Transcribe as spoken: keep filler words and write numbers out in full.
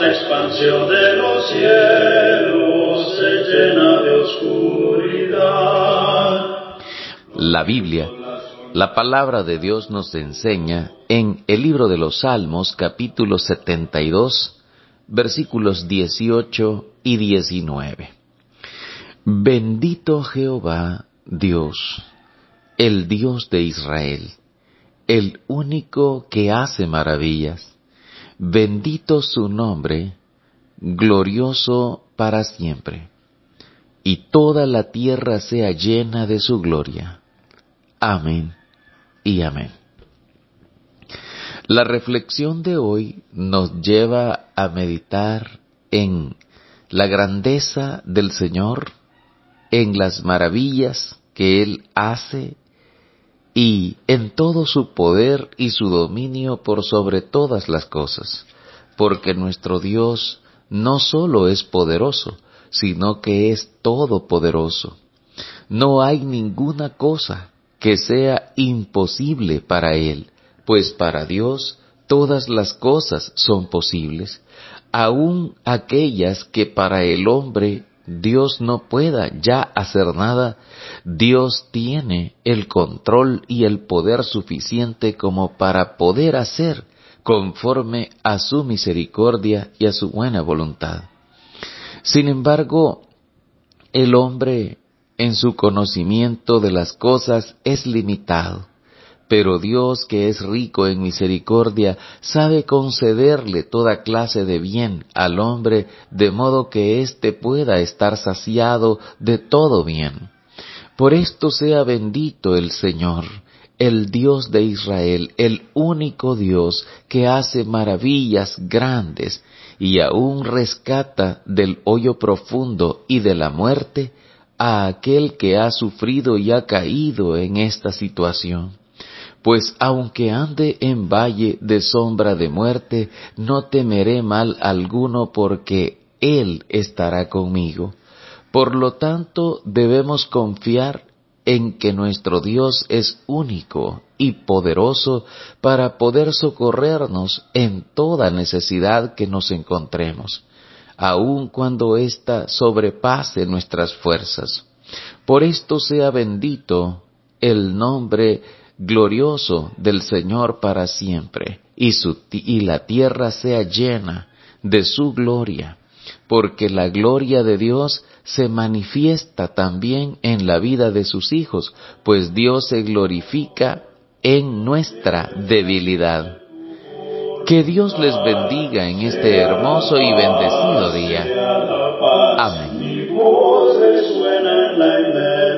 vasta expansión de los cielos se llena de oscuridad. La Biblia, la palabra de Dios, nos enseña en el libro de los Salmos, capítulo setenta y dos, versículos dieciocho y diecinueve. Bendito Jehová, Dios, el Dios de Israel, el único que hace maravillas. Bendito su nombre, glorioso para siempre. Y toda la tierra sea llena de su gloria. Amén y amén. La reflexión de hoy nos lleva a meditar en la grandeza del Señor, en las maravillas que Él hace y en todo su poder y su dominio por sobre todas las cosas, porque nuestro Dios no solo es poderoso, sino que es todopoderoso. No hay ninguna cosa que sea imposible para Él, pues para Dios todas las cosas son posibles, aun aquellas que para el hombre Dios no pueda ya hacer nada. Dios tiene el control y el poder suficiente como para poder hacer conforme a su misericordia y a su buena voluntad. Sin embargo, el hombre en su conocimiento de las cosas es limitado, pero Dios, que es rico en misericordia, sabe concederle toda clase de bien al hombre, de modo que éste pueda estar saciado de todo bien. Por esto sea bendito el Señor, el Dios de Israel, el único Dios que hace maravillas grandes y aún rescata del hoyo profundo y de la muerte a aquel que ha sufrido y ha caído en esta situación. Pues aunque ande en valle de sombra de muerte, no temeré mal alguno, porque Él estará conmigo. Por lo tanto, debemos confiar en que nuestro Dios es único y poderoso para poder socorrernos en toda necesidad que nos encontremos, aun cuando ésta sobrepase nuestras fuerzas. Por esto sea bendito el nombre glorioso del Señor para siempre, y, su, y la tierra sea llena de su gloria, porque la gloria de Dios se manifiesta también en la vida de sus hijos, pues Dios se glorifica en nuestra debilidad. Que Dios les bendiga en este hermoso y bendecido día. Amén.